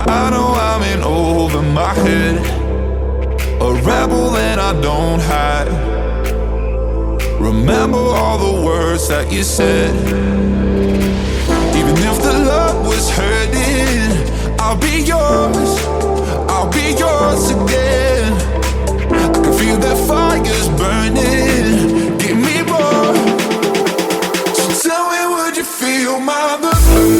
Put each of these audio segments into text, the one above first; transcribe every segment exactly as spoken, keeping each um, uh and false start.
I know I'm in over my head, a rebel and I don't hide. Remember all the words that you said. Even if the love was hurting, I'll be yours, I'll be yours again. I can feel that fire's burning, give me more. So tell me, would you feel my love?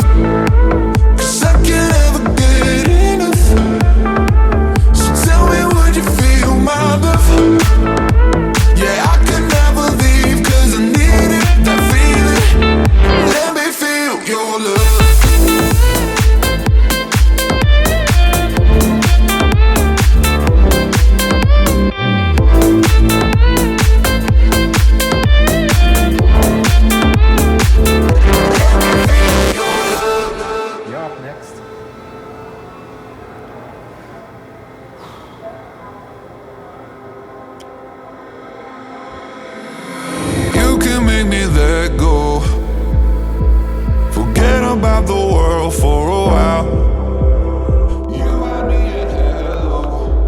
Let go, forget about the world for a while. You and me at hello,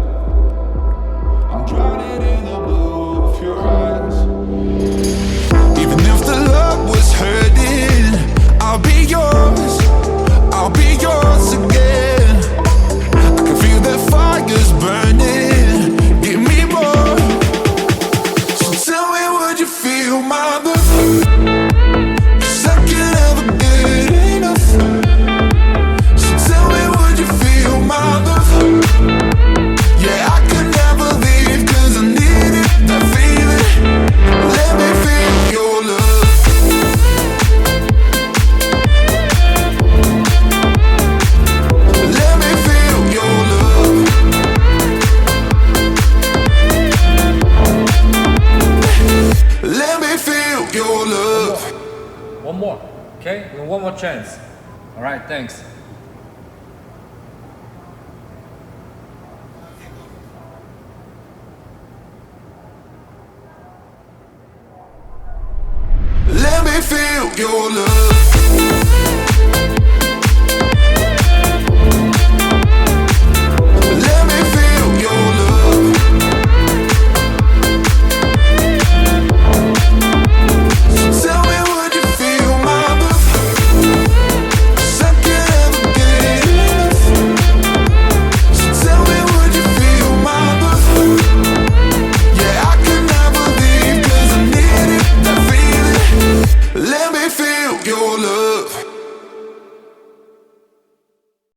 I'm drowning in the blue of your eyes. Even if the love was hurting, I'll be yours, I'll be yours again. I can feel that fire's burning, give me more. So tell me, would you feel my love? One more, okay? One more chance. All right, thanks. Let me feel your love.